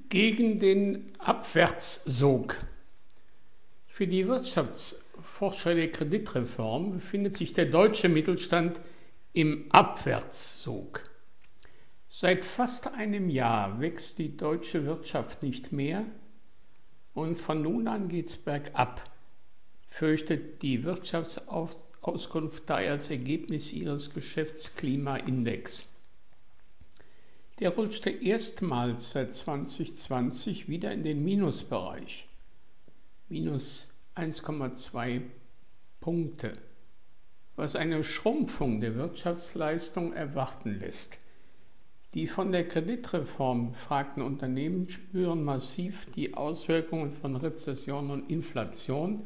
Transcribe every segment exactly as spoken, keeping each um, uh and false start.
Gegen den Abwärtssog. Für die Wirtschaftsforscher der Kreditreform befindet sich der deutsche Mittelstand im Abwärtssog. Seit fast einem Jahr wächst die deutsche Wirtschaft nicht mehr und von nun an geht's bergab, fürchtet die Wirtschaftsauskunft daher als Ergebnis ihres Geschäftsklimaindex. Der rutschte erstmals seit zwanzig zwanzig wieder in den Minusbereich, minus eins Komma zwei Punkte, was eine Schrumpfung der Wirtschaftsleistung erwarten lässt. Die von der Kreditreform befragten Unternehmen spüren massiv die Auswirkungen von Rezession und Inflation.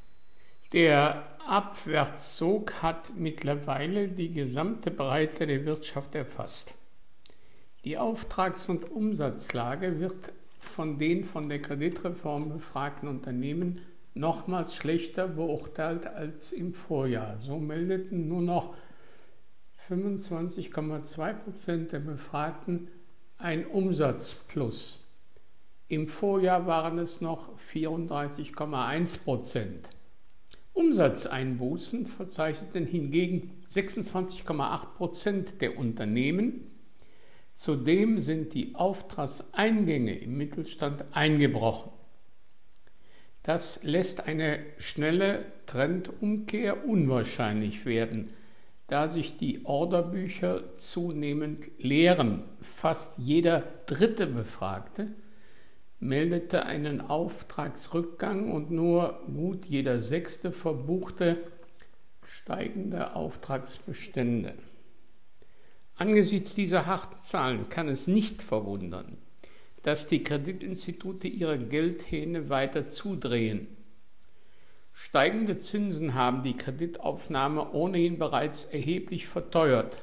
Der Abwärtssog hat mittlerweile die gesamte Breite der Wirtschaft erfasst. Die Auftrags- und Umsatzlage wird von den von der Kreditreform befragten Unternehmen nochmals schlechter beurteilt als im Vorjahr. So meldeten nur noch fünfundzwanzig Komma zwei Prozent der Befragten ein Umsatzplus. Im Vorjahr waren es noch vierunddreißig Komma eins Prozent. Umsatzeinbußen verzeichneten hingegen sechsundzwanzig Komma acht Prozent der Unternehmen. Zudem sind die Auftragseingänge im Mittelstand eingebrochen. Das lässt eine schnelle Trendumkehr unwahrscheinlich werden, da sich die Orderbücher zunehmend leeren. Fast jeder dritte Befragte meldete einen Auftragsrückgang und nur gut jeder sechste verbuchte steigende Auftragsbestände. Angesichts dieser harten Zahlen kann es nicht verwundern, dass die Kreditinstitute ihre Geldhähne weiter zudrehen. Steigende Zinsen haben die Kreditaufnahme ohnehin bereits erheblich verteuert.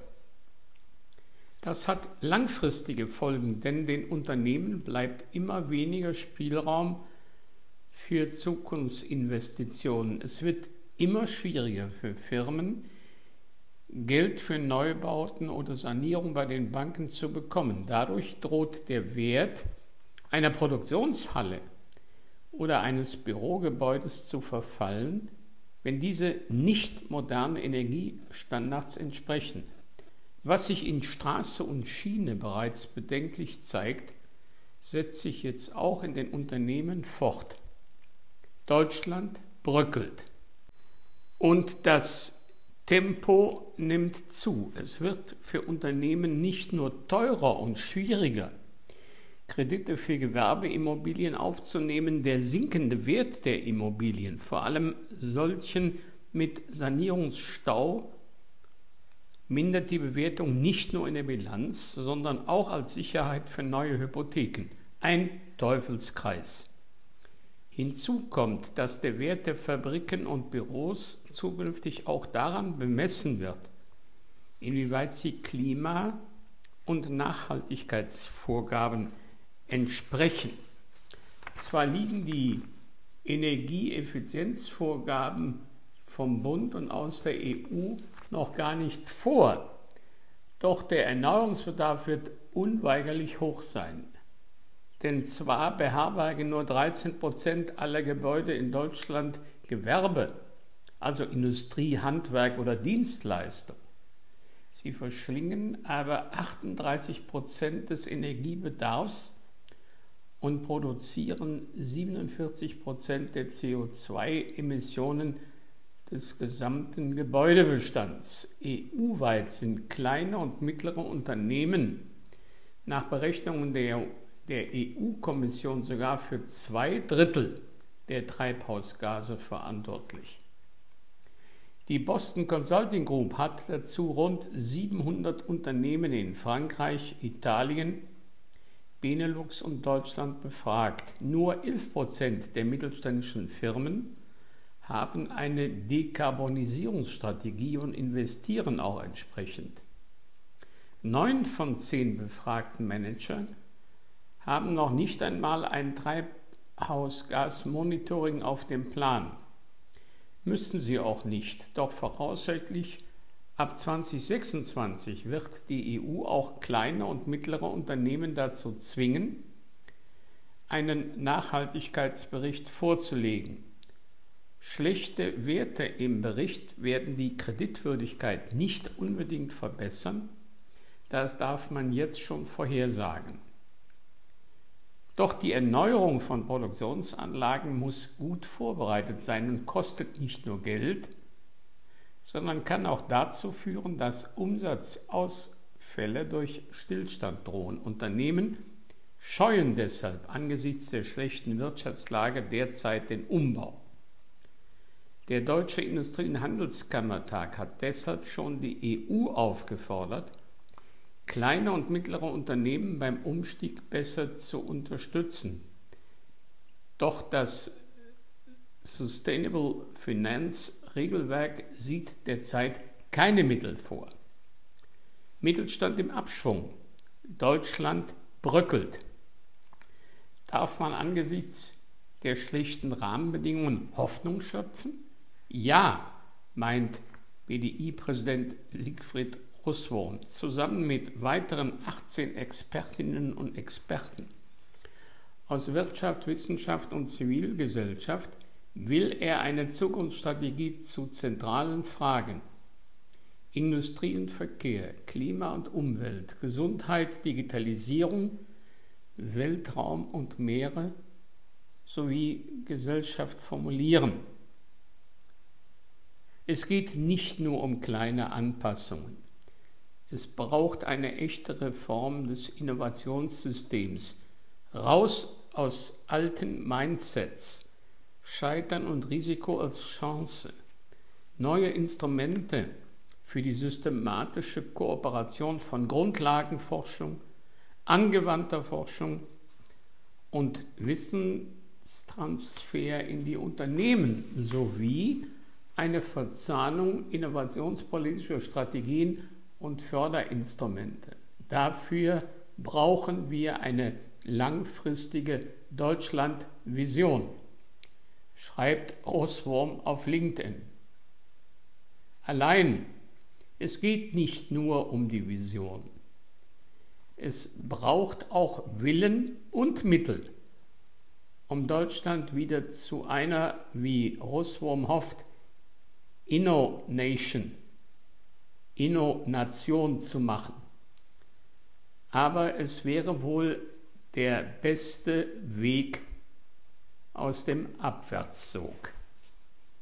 Das hat langfristige Folgen, denn den Unternehmen bleibt immer weniger Spielraum für Zukunftsinvestitionen. Es wird immer schwieriger für Firmen, Geld für Neubauten oder Sanierung bei den Banken zu bekommen. Dadurch droht der Wert einer Produktionshalle oder eines Bürogebäudes zu verfallen, wenn diese nicht modernen Energiestandards entsprechen. Was sich in Straße und Schiene bereits bedenklich zeigt, setzt sich jetzt auch in den Unternehmen fort. Deutschland bröckelt. Und das Tempo nimmt zu. Es wird für Unternehmen nicht nur teurer und schwieriger, Kredite für Gewerbeimmobilien aufzunehmen. Der sinkende Wert der Immobilien, vor allem solchen mit Sanierungsstau, mindert die Bewertung nicht nur in der Bilanz, sondern auch als Sicherheit für neue Hypotheken. Ein Teufelskreis. Hinzu kommt, dass der Wert der Fabriken und Büros zukünftig auch daran bemessen wird, inwieweit sie Klima- und Nachhaltigkeitsvorgaben entsprechen. Zwar liegen die Energieeffizienzvorgaben vom Bund und aus der E U noch gar nicht vor, doch der Erneuerungsbedarf wird unweigerlich hoch sein. Denn zwar beherbergen nur dreizehn Prozent aller Gebäude in Deutschland Gewerbe, also Industrie, Handwerk oder Dienstleistung. Sie verschlingen aber achtunddreißig Prozent des Energiebedarfs und produzieren siebenundvierzig Prozent der C O zwei Emissionen des gesamten Gebäudebestands. E U-weit sind kleine und mittlere Unternehmen nach Berechnungen der der E U-Kommission sogar für zwei Drittel der Treibhausgase verantwortlich. Die Boston Consulting Group hat dazu rund siebenhundert Unternehmen in Frankreich, Italien, Benelux und Deutschland befragt. Nur elf Prozent der mittelständischen Firmen haben eine Dekarbonisierungsstrategie und investieren auch entsprechend. Neun von zehn befragten Managern haben noch nicht einmal ein Treibhausgasmonitoring auf dem Plan. Müssen sie auch nicht, doch voraussichtlich ab zweitausendsechsundzwanzig wird die E U auch kleine und mittlere Unternehmen dazu zwingen, einen Nachhaltigkeitsbericht vorzulegen. Schlechte Werte im Bericht werden die Kreditwürdigkeit nicht unbedingt verbessern, das darf man jetzt schon vorhersagen. Doch die Erneuerung von Produktionsanlagen muss gut vorbereitet sein und kostet nicht nur Geld, sondern kann auch dazu führen, dass Umsatzausfälle durch Stillstand drohen. Unternehmen scheuen deshalb angesichts der schlechten Wirtschaftslage derzeit den Umbau. Der Deutsche Industrie- und Handelskammertag hat deshalb schon die E U aufgefordert, kleine und mittlere Unternehmen beim Umstieg besser zu unterstützen. Doch das Sustainable Finance Regelwerk sieht derzeit keine Mittel vor. Mittelstand im Abschwung. Deutschland bröckelt. Darf man angesichts der schlechten Rahmenbedingungen Hoffnung schöpfen? Ja, meint B D I-Präsident Siegfried Russwurm zusammen mit weiteren achtzehn Expertinnen und Experten aus Wirtschaft, Wissenschaft und Zivilgesellschaft will er eine Zukunftsstrategie zu zentralen Fragen Industrie und Verkehr, Klima und Umwelt, Gesundheit, Digitalisierung, Weltraum und Meere sowie Gesellschaft formulieren. Es geht nicht nur um kleine Anpassungen. Es braucht eine echte Reform des Innovationssystems, raus aus alten Mindsets, Scheitern und Risiko als Chance, neue Instrumente für die systematische Kooperation von Grundlagenforschung, angewandter Forschung und Wissenstransfer in die Unternehmen sowie eine Verzahnung innovationspolitischer Strategien und Förderinstrumente. Dafür brauchen wir eine langfristige Deutschland-Vision, schreibt Russwurm auf LinkedIn. Allein, es geht nicht nur um die Vision. Es braucht auch Willen und Mittel, um Deutschland wieder zu einer, wie Russwurm hofft, Inno-Nation, Inno-Nation zu machen. Aber es wäre wohl der beste Weg aus dem Abwärtssog.